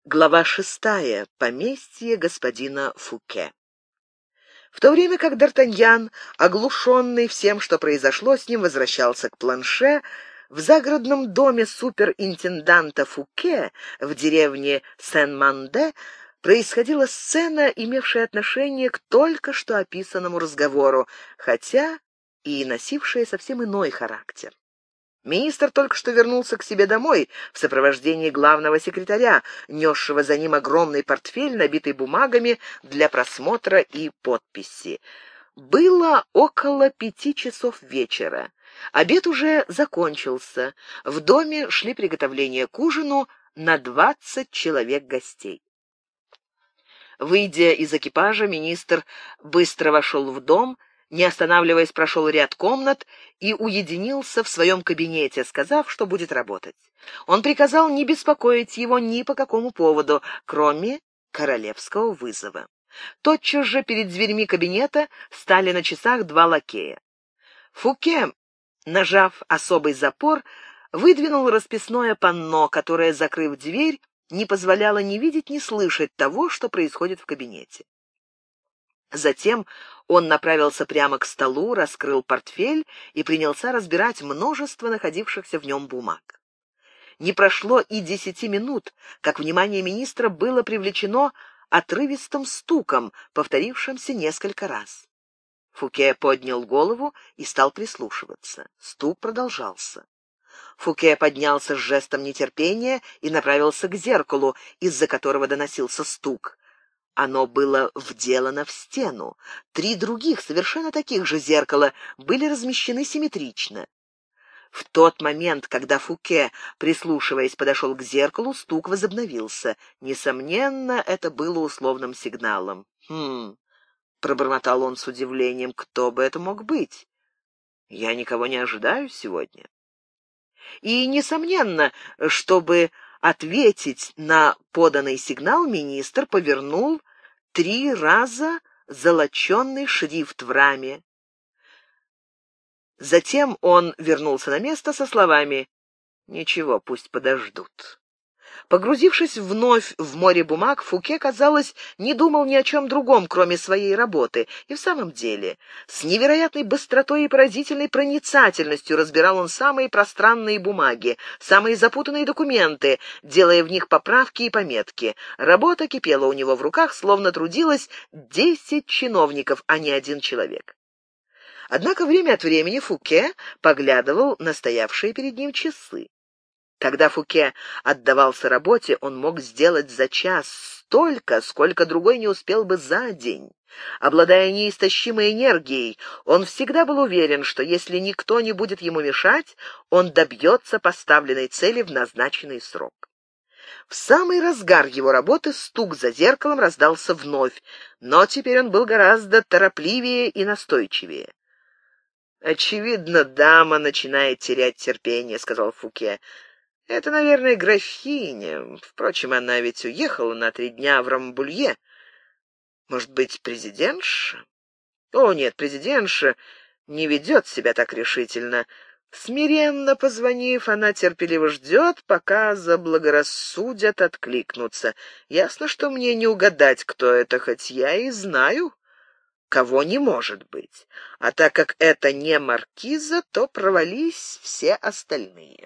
Глава 6. Поместье господина Фуке. В то время как Д'Артаньян, оглушенный всем, что произошло с ним, возвращался к Планше, в загородном доме суперинтенданта Фуке в деревне Сен-Манде происходила сцена, имевшая отношение к только что описанному разговору, хотя и носившая совсем иной характер. Министр только что вернулся к себе домой в сопровождении главного секретаря, несшего за ним огромный портфель, набитый бумагами для просмотра и подписи. Было около 5 часов вечера. Обед уже закончился. В доме шли приготовления к ужину на 20 человек гостей. Выйдя из экипажа, министр быстро вошел в дом, не останавливаясь, прошел ряд комнат и уединился в своем кабинете, сказав, что будет работать. Он приказал не беспокоить его ни по какому поводу, кроме королевского вызова. Тотчас же перед дверьми кабинета стали на часах 2 лакея. Фуке, нажав особый запор, выдвинул расписное панно, которое, закрыв дверь, не позволяло ни видеть, ни слышать того, что происходит в кабинете. Затем он направился прямо к столу, раскрыл портфель и принялся разбирать множество находившихся в нем бумаг. Не прошло и 10 минут, как внимание министра было привлечено отрывистым стуком, повторившимся несколько раз. Фуке поднял голову и стал прислушиваться. Стук продолжался. Фуке поднялся с жестом нетерпения и направился к зеркалу, из-за которого доносился стук. Оно было вделано в стену. 3 других, совершенно таких же зеркала, были размещены симметрично. В тот момент, когда Фуке, прислушиваясь, подошел к зеркалу, стук возобновился. Несомненно, это было условным сигналом. Пробормотал он с удивлением, кто бы это мог быть? Я никого не ожидаю сегодня. И, несомненно, чтобы ответить на поданный сигнал, министр повернул 3 раза золоченый шрифт в раме. Затем он вернулся на место со словами «Ничего, пусть подождут». Погрузившись вновь в море бумаг, Фуке, казалось, не думал ни о чем другом, кроме своей работы. И в самом деле, с невероятной быстротой и поразительной проницательностью разбирал он самые пространные бумаги, самые запутанные документы, делая в них поправки и пометки. Работа кипела у него в руках, словно трудилось 10 чиновников, а не 1 человек. Однако время от времени Фуке поглядывал на стоявшие перед ним часы. Когда Фуке отдавался работе, он мог сделать за час столько, сколько другой не успел бы за день. Обладая неистощимой энергией, он всегда был уверен, что если никто не будет ему мешать, он добьется поставленной цели в назначенный срок. В самый разгар его работы стук за зеркалом раздался вновь, но теперь он был гораздо торопливее и настойчивее. «Очевидно, дама начинает терять терпение», — сказал Фуке. «Это, наверное, графиня. Впрочем, она ведь уехала на 3 дня в Рамбулье. Может быть, президентша? О, нет, президентша не ведет себя так решительно. Смиренно позвонив, она терпеливо ждет, пока заблагорассудят откликнуться. Ясно, что мне не угадать, кто это, хоть я и знаю, кого не может быть. А так как это не маркиза, то провались все остальные».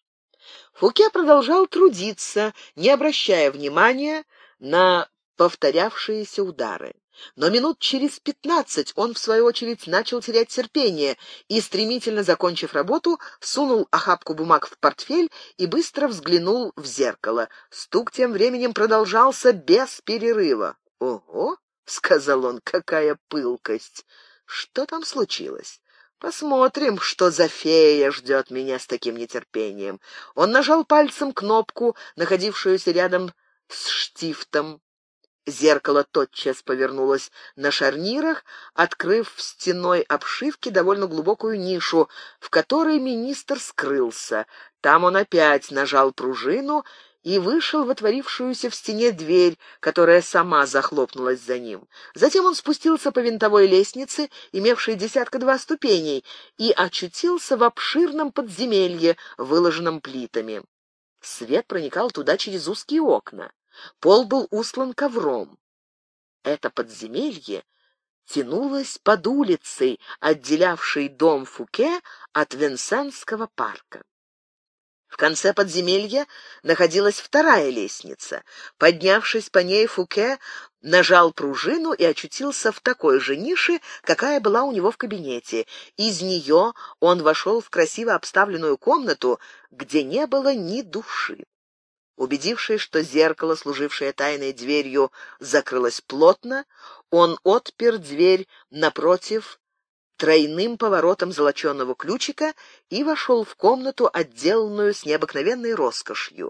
Фуке продолжал трудиться, не обращая внимания на повторявшиеся удары. Но минут через 15 он, в свою очередь, начал терять терпение и, стремительно закончив работу, сунул охапку бумаг в портфель и быстро взглянул в зеркало. Стук тем временем продолжался без перерыва. «Ого!» — сказал он, — «какая пылкость! Что там случилось? Посмотрим, что за фея ждет меня с таким нетерпением». Он нажал пальцем кнопку, находившуюся рядом с штифтом. Зеркало тотчас повернулось на шарнирах, открыв в стенной обшивке довольно глубокую нишу, в которой министр скрылся. Там он опять нажал пружину и вышел в отворившуюся в стене дверь, которая сама захлопнулась за ним. Затем он спустился по винтовой лестнице, имевшей 12 ступеней, и очутился в обширном подземелье, выложенном плитами. Свет проникал туда через узкие окна. Пол был устлан ковром. Это подземелье тянулось под улицей, отделявшей дом Фуке от Винсентского парка. В конце подземелья находилась вторая лестница. Поднявшись по ней, Фуке нажал пружину и очутился в такой же нише, какая была у него в кабинете. Из нее он вошел в красиво обставленную комнату, где не было ни души. Убедившись, что зеркало, служившее тайной дверью, закрылось плотно, он отпер дверь напротив тройным поворотом золоченого ключика и вошел в комнату, отделанную с необыкновенной роскошью.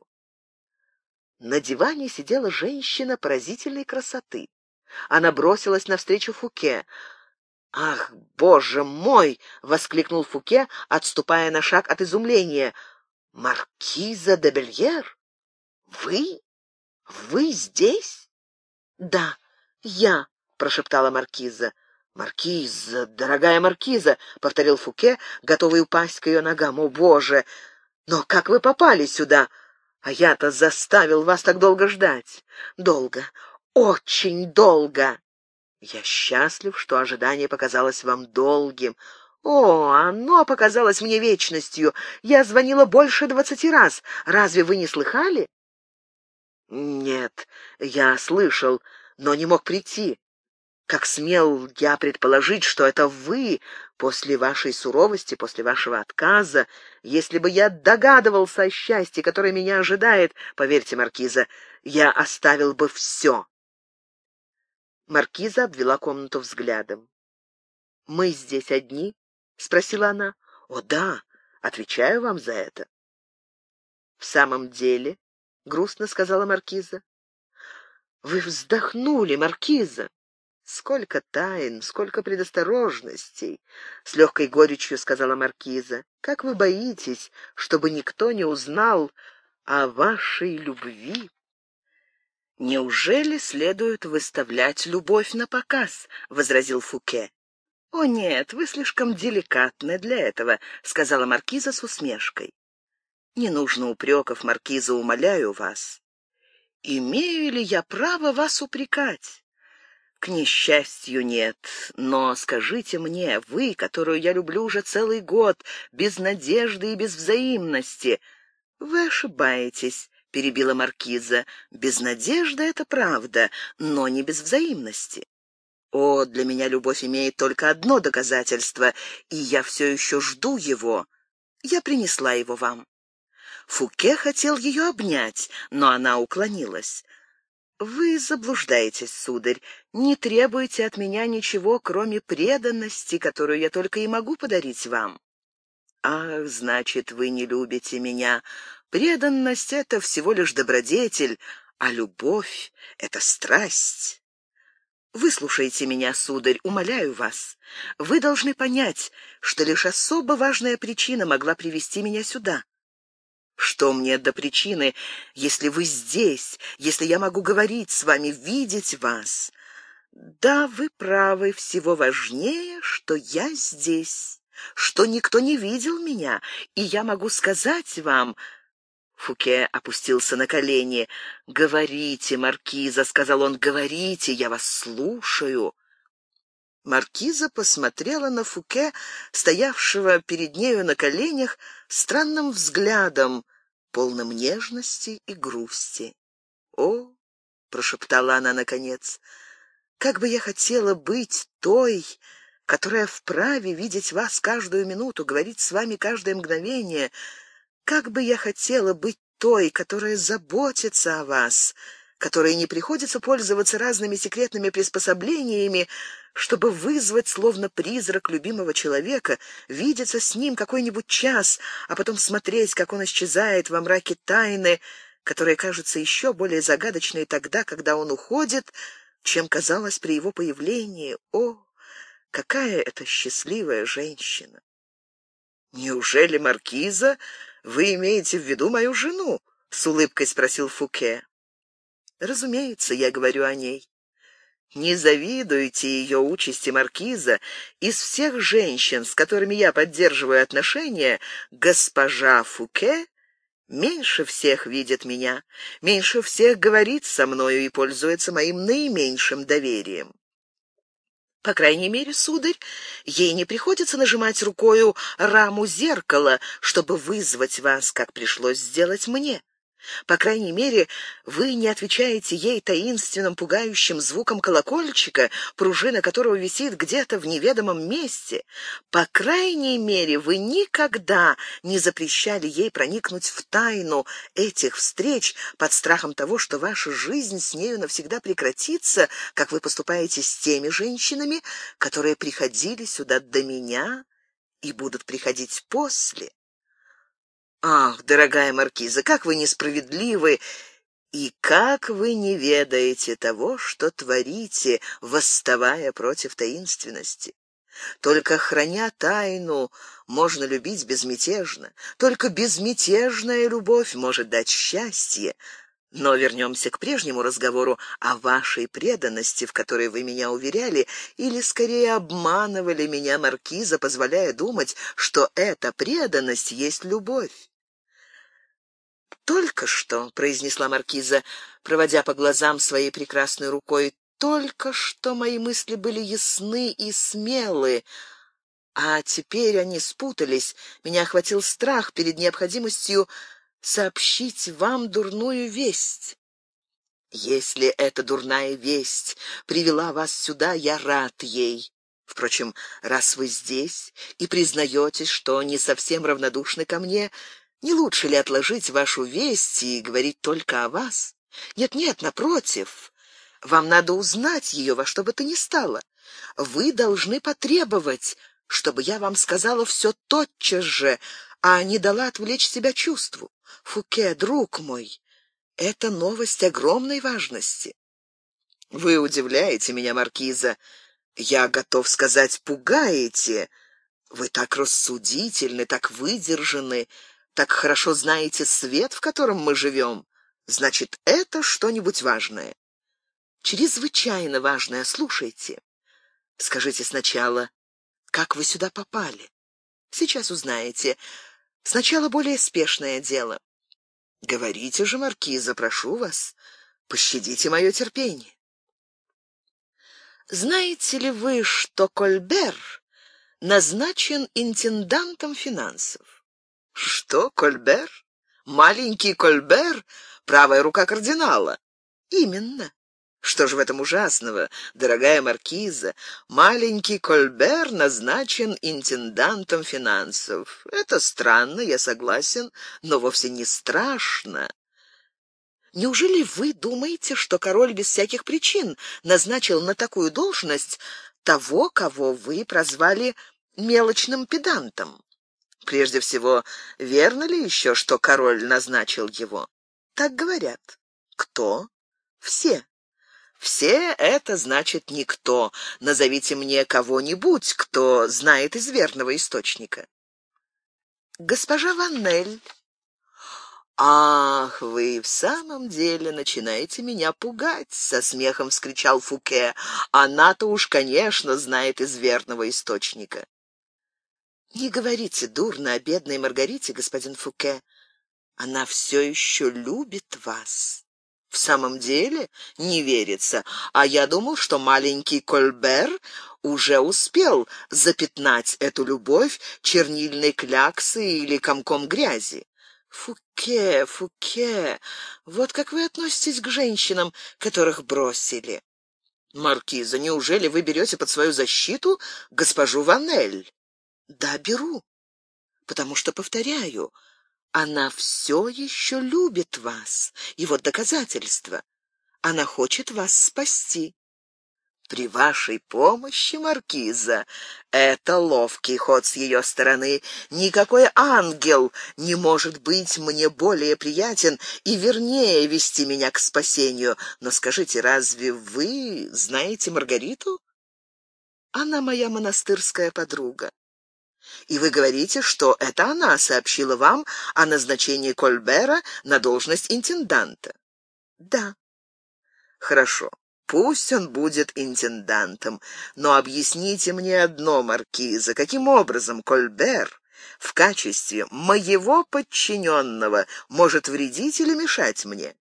На диване сидела женщина поразительной красоты. Она бросилась навстречу Фуке. «Ах, боже мой!» — воскликнул Фуке, отступая на шаг от изумления. «Маркиза де Бельер? Вы? Вы здесь?» «Да, я», — прошептала маркиза. «Маркиза, дорогая маркиза», — повторил Фуке, готовый упасть к ее ногам. «О, Боже! Но как вы попали сюда? А я-то заставил вас так долго ждать. Долго, очень долго. Я счастлив, что ожидание показалось вам долгим. О, оно показалось мне вечностью. Я звонила больше 20 раз. Разве вы не слыхали?» «Нет, я слышал, но не мог прийти. Как смел я предположить, что это вы, после вашей суровости, после вашего отказа? Если бы я догадывался о счастье, которое меня ожидает, поверьте, маркиза, я оставил бы все». Маркиза обвела комнату взглядом. «Мы здесь одни?» — спросила она. «О, да, отвечаю вам за это». «В самом деле?» — грустно сказала маркиза. «Вы вздохнули, маркиза. Сколько тайн, сколько предосторожностей!» — с легкой горечью сказала маркиза. «Как вы боитесь, чтобы никто не узнал о вашей любви?» «Неужели следует выставлять любовь на показ?» — возразил Фуке. «О нет, вы слишком деликатны для этого», — сказала маркиза с усмешкой. «Не нужно упреков, маркиза, умоляю вас. Имею ли я право вас упрекать?» «К несчастью, нет. Но скажите мне, вы, которую я люблю уже целый год, без надежды и без взаимности...» «Вы ошибаетесь», — перебила маркиза. «Без надежды — это правда, но не без взаимности. О, для меня любовь имеет только одно доказательство, и я все еще жду его. Я принесла его вам». Фуке хотел ее обнять, но она уклонилась. «Вы заблуждаетесь, сударь. Не требуйте от меня ничего, кроме преданности, которую я только и могу подарить вам». «Ах, значит, вы не любите меня. Преданность — это всего лишь добродетель, а любовь — это страсть». «Выслушайте меня, сударь, умоляю вас. Вы должны понять, что лишь особо важная причина могла привести меня сюда. Что мне до причины, если вы здесь, если я могу говорить с вами, видеть вас? Да, вы правы, всего важнее, что я здесь, что никто не видел меня, и я могу сказать вам...» Фуке опустился на колени. «Говорите, маркиза», — сказал он, — «говорите, я вас слушаю». Маркиза посмотрела на Фуке, стоявшего перед нею на коленях, странным взглядом, полным нежности и грусти. «О!» — прошептала она наконец. «Как бы я хотела быть той, которая вправе видеть вас каждую минуту, говорить с вами каждое мгновение. Как бы я хотела быть той, которая заботится о вас, которой не приходится пользоваться разными секретными приспособлениями, чтобы вызвать, словно призрак любимого человека, видеться с ним какой-нибудь час, а потом смотреть, как он исчезает во мраке тайны, которая кажется еще более загадочной тогда, когда он уходит, чем казалось при его появлении. О, какая это счастливая женщина!» «Неужели, маркиза, вы имеете в виду мою жену?» — с улыбкой спросил Фуке. «Разумеется, я говорю о ней. Не завидуйте ее участи, маркиза. Из всех женщин, с которыми я поддерживаю отношения, госпожа Фуке меньше всех видит меня, меньше всех говорит со мною и пользуется моим наименьшим доверием. По крайней мере, сударь, ей не приходится нажимать рукою раму зеркала, чтобы вызвать вас, как пришлось сделать мне. По крайней мере, вы не отвечаете ей таинственным, пугающим звуком колокольчика, пружина которого висит где-то в неведомом месте. По крайней мере, вы никогда не запрещали ей проникнуть в тайну этих встреч под страхом того, что ваша жизнь с нею навсегда прекратится, как вы поступаете с теми женщинами, которые приходили сюда до меня и будут приходить после. Ах, дорогая маркиза, как вы несправедливы и как вы не ведаете того, что творите, восставая против таинственности. Только храня тайну, можно любить безмятежно. Только безмятежная любовь может дать счастье. Но вернемся к прежнему разговору о вашей преданности, в которой вы меня уверяли, или скорее обманывали меня, маркиза, позволяя думать, что эта преданность есть любовь. «Только что», — произнесла маркиза, проводя по глазам своей прекрасной рукой, «только что мои мысли были ясны и смелы, а теперь они спутались. Меня охватил страх перед необходимостью сообщить вам дурную весть. Если эта дурная весть привела вас сюда, я рад ей. Впрочем, раз вы здесь и признаетесь, что не совсем равнодушны ко мне, не лучше ли отложить вашу весть и говорить только о вас? Нет, напротив, вам надо узнать ее во что бы то ни стало. Вы должны потребовать, чтобы я вам сказала все тотчас же, а не дала отвлечь себя чувству. Фуке, друг мой, это новость огромной важности. Вы удивляете меня, маркиза. Я готов сказать, пугаете. Вы так рассудительны, так выдержаны, так хорошо знаете свет, в котором мы живем. Значит, это что-нибудь важное. Чрезвычайно важное. Слушайте. Скажите сначала, как вы сюда попали? Сейчас узнаете. Сначала более спешное дело. Говорите же, маркиза, прошу вас, пощадите мое терпение. Знаете ли вы, что Кольбер назначен интендантом финансов? Что, Кольбер? Маленький Кольбер, правая рука кардинала? Именно. Что же в этом ужасного, дорогая маркиза? Маленький Кольбер назначен интендантом финансов. Это странно, я согласен, но вовсе не страшно. Неужели вы думаете, что король без всяких причин назначил на такую должность того, кого вы прозвали мелочным педантом? Прежде всего, верно ли еще, что король назначил его? Так говорят. Кто? Все. Все — это значит никто. Назовите мне кого-нибудь, кто знает из верного источника. Госпожа Ваннель. «Ах, вы в самом деле начинаете меня пугать!» — со смехом вскричал Фуке. «Она-то уж, конечно, знает из верного источника». «Не говорите дурно о бедной Маргарите, господин Фуке. Она все еще любит вас». «В самом деле? Не верится. А я думал, что маленький Кольбер уже успел запятнать эту любовь чернильной кляксой или комком грязи». «Фуке, Фуке, вот как вы относитесь к женщинам, которых бросили?» «Маркиза, неужели вы берете под свою защиту госпожу Ваннель?» «Да, беру, потому что, повторяю, она все еще любит вас, и вот доказательство. Она хочет вас спасти». «При вашей помощи, маркиза, это ловкий ход с ее стороны. Никакой ангел не может быть мне более приятен и вернее вести меня к спасению. Но скажите, разве вы знаете Маргариту? Она моя монастырская подруга. И вы говорите, что это она сообщила вам о назначении Кольбера на должность интенданта?» «Да». «Хорошо. Пусть он будет интендантом, но объясните мне одно, маркиза, каким образом Кольбер в качестве моего подчиненного может вредить или мешать мне?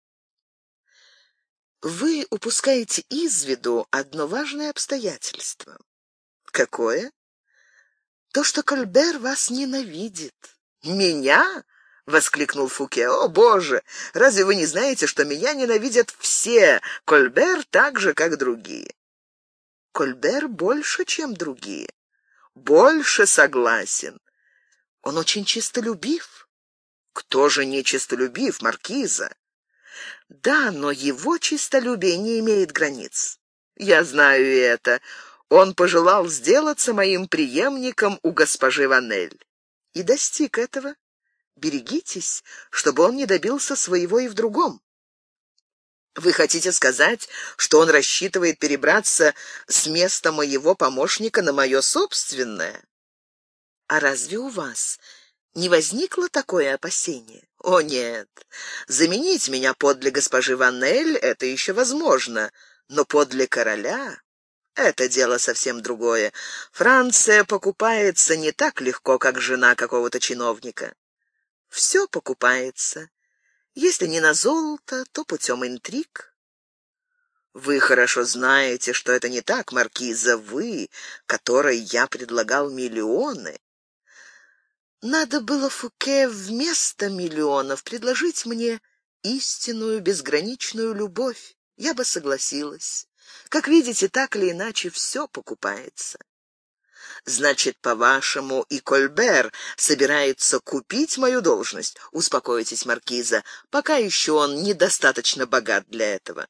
Вы упускаете из виду одно важное обстоятельство. Какое? То, что Кольбер вас ненавидит. Меня? — воскликнул Фуке. «О, Боже! Разве вы не знаете, что меня ненавидят все, Кольбер так же, как другие?» «Кольбер больше, чем другие. Больше согласен. Он очень честолюбив». «Кто же не честолюбив, маркиза?» «Да, но его честолюбие не имеет границ. Я знаю это. Он пожелал сделаться моим преемником у госпожи Ванель. И достиг этого. Берегитесь, чтобы он не добился своего и в другом. Вы хотите сказать, что он рассчитывает перебраться с места моего помощника на мое собственное? А разве у вас не возникло такое опасение? О, нет. Заменить меня подле госпожи Ванель — это еще возможно, но подле короля — это дело совсем другое. Франция покупается не так легко, как жена какого-то чиновника. Все покупается. Если не на золото, то путем интриг. Вы хорошо знаете, что это не так, маркиза, вы, которой я предлагал миллионы. Надо было, Фуке, вместо миллионов предложить мне истинную безграничную любовь. Я бы согласилась. Как видите, так или иначе, все покупается. Значит, по-вашему, и Кольбер собирается купить мою должность? Успокойтесь, маркиза, пока еще он недостаточно богат для этого.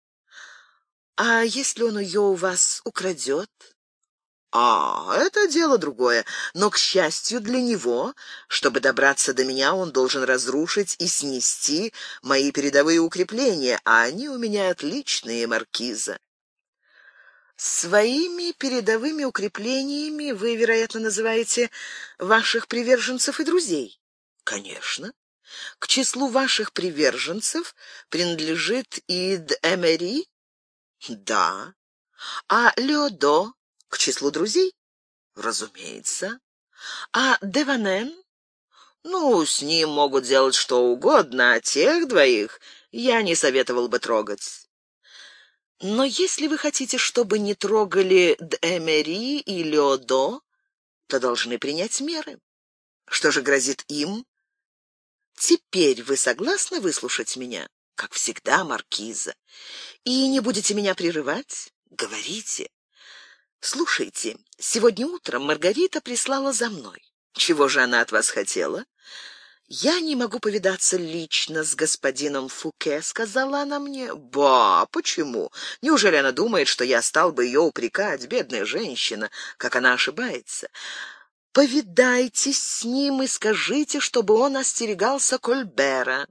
А если он ее у вас украдет? Это дело другое. Но, к счастью для него, чтобы добраться до меня, он должен разрушить и снести мои передовые укрепления, а они у меня отличные, маркиза. Своими передовыми укреплениями вы, вероятно, называете ваших приверженцев и друзей? Конечно. К числу ваших приверженцев принадлежит и Д'Эмери? Да. А Леодо к числу друзей? Разумеется. А Деванен? Ну, с ним могут делать что угодно, а тех двоих я не советовал бы трогать. Но если вы хотите, чтобы не трогали Д'Эмери и Леодо, то должны принять меры. Что же грозит им? Теперь вы согласны выслушать меня? Как всегда, маркиза. И не будете меня прерывать? Говорите. Слушайте, сегодня утром Маргарита прислала за мной. Чего же она от вас хотела? «Я не могу повидаться лично с господином Фуке», — сказала она мне. «Ба, почему? Неужели она думает, что я стал бы ее упрекать, бедная женщина, как она ошибается? Повидайтесь с ним и скажите, чтобы он остерегался Кольбера».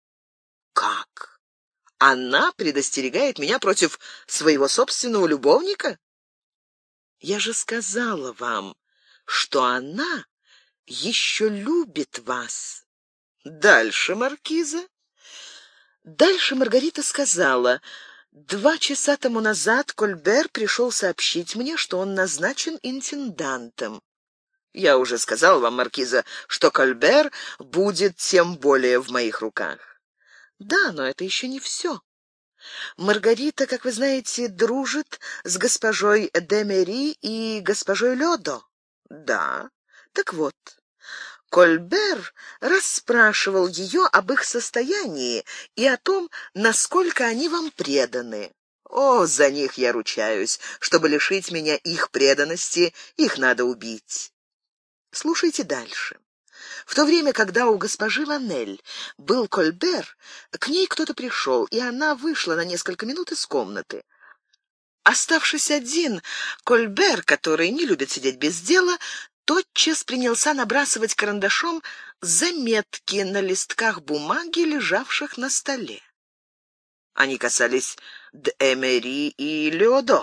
«Как? Она предостерегает меня против своего собственного любовника?» «Я же сказала вам, что она еще любит вас». Дальше, маркиза? Дальше Маргарита сказала: 2 часа тому назад Кольбер пришел сообщить мне, что он назначен интендантом. Я уже сказал вам, маркиза, что Кольбер будет тем более в моих руках. Да, но это еще не все. Маргарита, как вы знаете, дружит с госпожой Д'Эмери и госпожой Леодо. Да, так вот. Кольбер расспрашивал ее об их состоянии и о том, насколько они вам преданы. О, за них я ручаюсь. Чтобы лишить меня их преданности, их надо убить. Слушайте дальше. В то время, когда у госпожи Ванель был Кольбер, к ней кто-то пришел, и она вышла на несколько минут из комнаты. Оставшись один, Кольбер, который не любит сидеть без дела, тотчас принялся набрасывать карандашом заметки на листках бумаги, лежавших на столе. Они касались Д'Эмери и Леодо.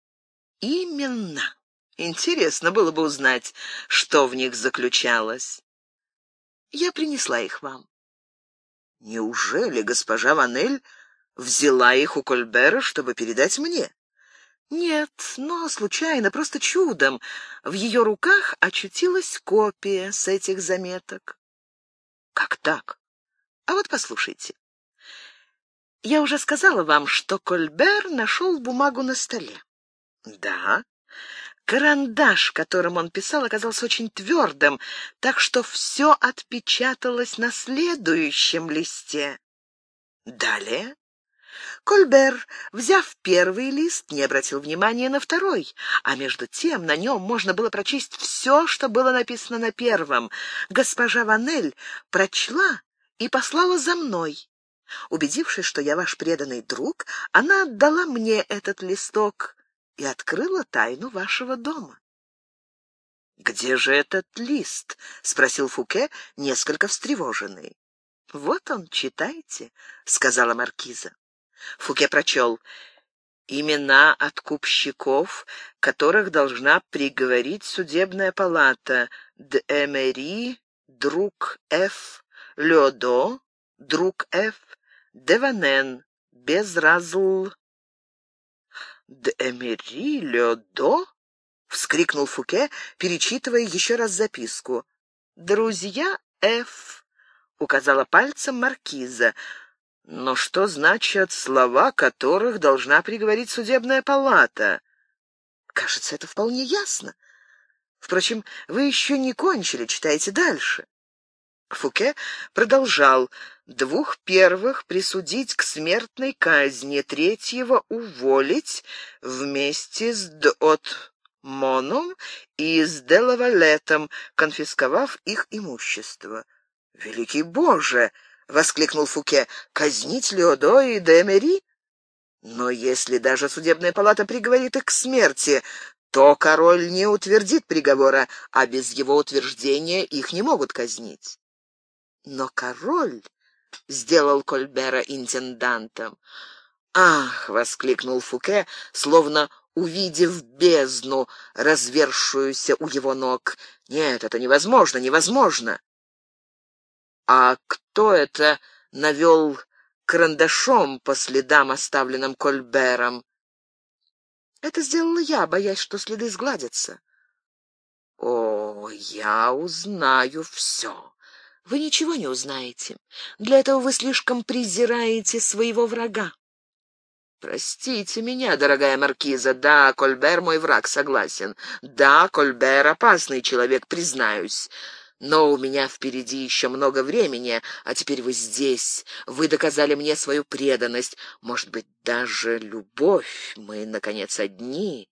Именно. Интересно было бы узнать, что в них заключалось. Я принесла их вам. Неужели госпожа Ванель взяла их у Кольбера, чтобы передать мне? Нет, но случайно, просто чудом. В ее руках очутилась копия с этих заметок. Как так? А вот послушайте. Я уже сказала вам, что Кольбер нашел бумагу на столе. Да. Карандаш, которым он писал, оказался очень твердым, так что все отпечаталось на следующем листе. Далее Кольбер, взяв первый лист, не обратил внимания на второй, а между тем на нем можно было прочесть все, что было написано на первом. Госпожа Ванель прочла и послала за мной. Убедившись, что я ваш преданный друг, она отдала мне этот листок и открыла тайну вашего дома. «Где же этот лист?» — спросил Фуке, несколько встревоженный. «Вот он, читайте», — сказала маркиза. Фуке прочел: «Имена откупщиков, которых должна приговорить судебная палата: Д'Эмери, друг Ф, Лёдо, друг Ф, Деванен, Безразл». «Д'Эмери, Лёдо?» — вскрикнул Фуке, перечитывая еще раз записку. «Друзья Ф», — указала пальцем маркиза. «Но что значат слова, которых должна приговорить судебная палата?» «Кажется, это вполне ясно. Впрочем, вы еще не кончили, читайте дальше». Фуке продолжал: «Двух первых присудить к смертной казни, третьего уволить вместе с Д'Отмоном и с Делавалетом, конфисковав их имущество». «Великий Боже!» — воскликнул Фуке. «Казнить Леодо и Д'Эмери? Но если даже судебная палата приговорит их к смерти, то король не утвердит приговора, а без его утверждения их не могут казнить». «Но король сделал Кольбера интендантом». «Ах!» — воскликнул Фуке, словно увидев бездну, разверзшуюся у его ног. «Нет, это невозможно, невозможно!» «А кто это навел карандашом по следам, оставленным Кольбером?» «Это сделала я, боясь, что следы сгладятся». «О, я узнаю все». «Вы ничего не узнаете. Для этого вы слишком презираете своего врага». «Простите меня, дорогая маркиза. Да, Кольбер мой враг, согласен. Да, Кольбер опасный человек, признаюсь. Но у меня впереди еще много времени, а теперь вы здесь. Вы доказали мне свою преданность, может быть, даже любовь. Мы, наконец, одни.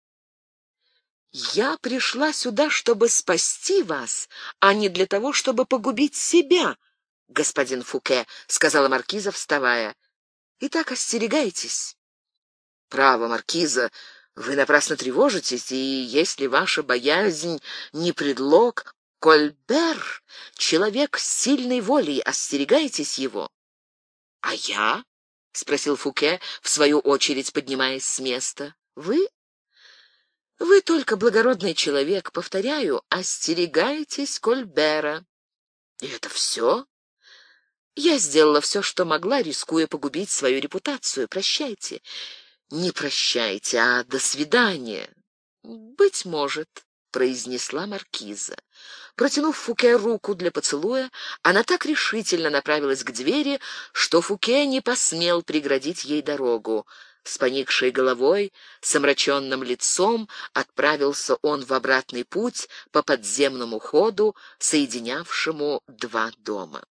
Я пришла сюда, чтобы спасти вас, а не для того, чтобы погубить себя, господин Фуке», — сказала маркиза, вставая. «Итак, остерегайтесь». «Право, маркиза, вы напрасно тревожитесь, и если ваша боязнь не предлог, Кольбер — человек с сильной волей, остерегайтесь его». «А я?» — спросил Фуке, в свою очередь поднимаясь с места. «Вы? Вы только благородный человек, повторяю, остерегайтесь Кольбера». «И это все?» «Я сделала все, что могла, рискуя погубить свою репутацию. Прощайте». «Не прощайте, а до свидания». «Быть может», — произнесла маркиза. Протянув Фуке руку для поцелуя, она так решительно направилась к двери, что Фуке не посмел преградить ей дорогу. С поникшей головой, с омраченным лицом отправился он в обратный путь по подземному ходу, соединявшему два дома.